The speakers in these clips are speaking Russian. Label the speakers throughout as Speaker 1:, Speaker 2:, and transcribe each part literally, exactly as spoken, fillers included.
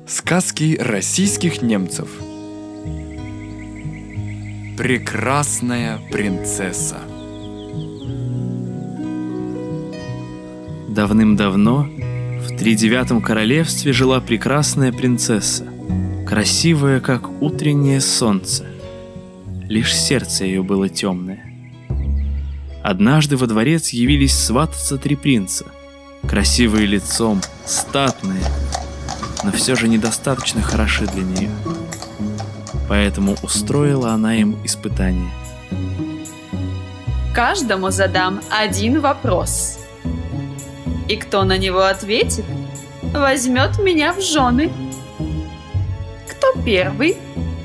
Speaker 1: Сказки российских немцев. Прекрасная принцесса.
Speaker 2: Давным-давно в тридевятом королевстве жила прекрасная принцесса, красивая, как утреннее солнце. Лишь сердце ее было темное. Однажды во дворец явились свататься три принца, красивые лицом, статные, но все же недостаточно хороши для нее. Поэтому устроила она им испытание.
Speaker 3: Каждому задам один вопрос. И кто на него ответит, возьмет меня в жены. Кто первый?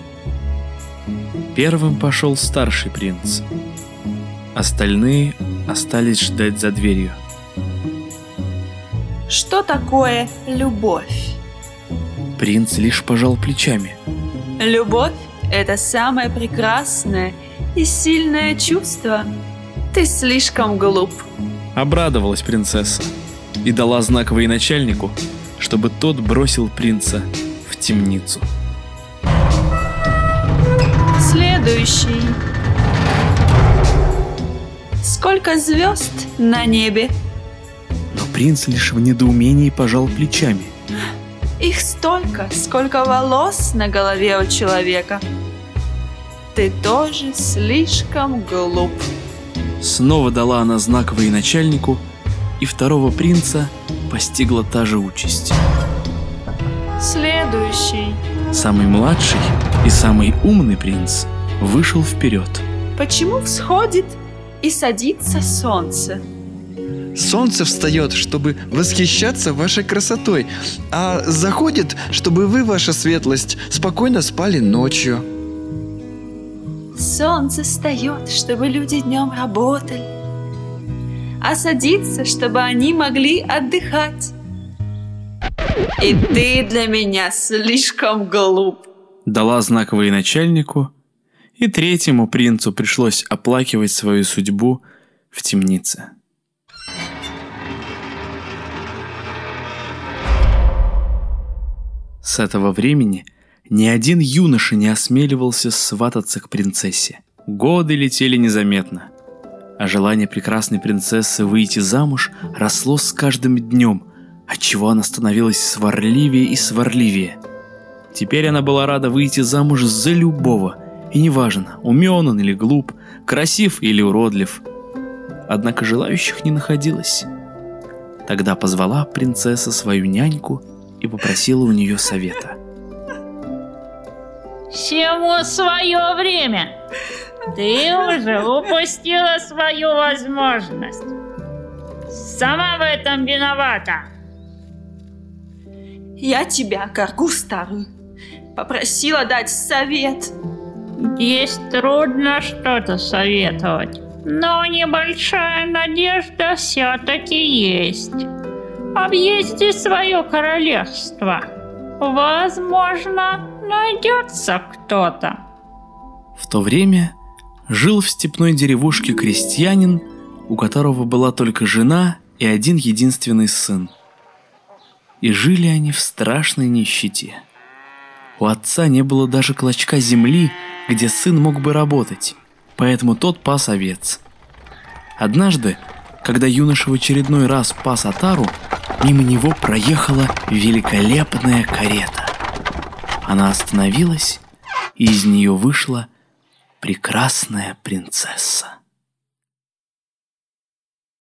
Speaker 2: Первым пошел старший принц. Остальные остались ждать за дверью.
Speaker 3: Что такое любовь?
Speaker 2: Принц лишь пожал плечами.
Speaker 3: Любовь – это самое прекрасное и сильное чувство. Ты слишком глуп.
Speaker 2: Обрадовалась принцесса и дала знак военачальнику, чтобы тот бросил принца в темницу.
Speaker 3: Следующий. Сколько звезд на небе?
Speaker 2: Но принц лишь в недоумении пожал плечами.
Speaker 3: Их столько, сколько волос на голове у человека. Ты тоже слишком глуп.
Speaker 2: Снова дала она знак военачальнику, и второго принца постигла та же участь.
Speaker 3: Следующий.
Speaker 2: Самый младший и самый умный принц вышел вперед.
Speaker 3: Почему всходит и садится солнце?
Speaker 4: Солнце встает, чтобы восхищаться вашей красотой, а заходит, чтобы вы, ваша светлость, спокойно спали ночью.
Speaker 3: Солнце встает, чтобы люди днем работали, а садится, чтобы они могли отдыхать. И ты для меня слишком глуп.
Speaker 2: Дала знак военачальнику, и третьему принцу пришлось оплакивать свою судьбу в темнице. С этого времени ни один юноша не осмеливался свататься к принцессе. Годы летели незаметно, а желание прекрасной принцессы выйти замуж росло с каждым днем, отчего она становилась сварливее и сварливее. Теперь она была рада выйти замуж за любого, и неважно, умен он или глуп, красив или уродлив. Однако желающих не находилось. Тогда позвала принцесса свою няньку и попросила у нее совета.
Speaker 5: Всему свое время. Ты уже упустила свою возможность. Сама в этом виновата.
Speaker 3: Я тебя, коргу старую, попросила дать совет.
Speaker 5: Здесь трудно что-то советовать, но небольшая надежда все-таки есть. Объезди свое королевство. Возможно, найдется кто-то.
Speaker 2: В то время жил в степной деревушке крестьянин, у которого была только жена и один единственный сын. И жили они в страшной нищете. У отца не было даже клочка земли, где сын мог бы работать, поэтому тот пас овец. Однажды, когда юноша в очередной раз пас отару, мимо него проехала великолепная карета. Она остановилась, и из нее вышла прекрасная принцесса.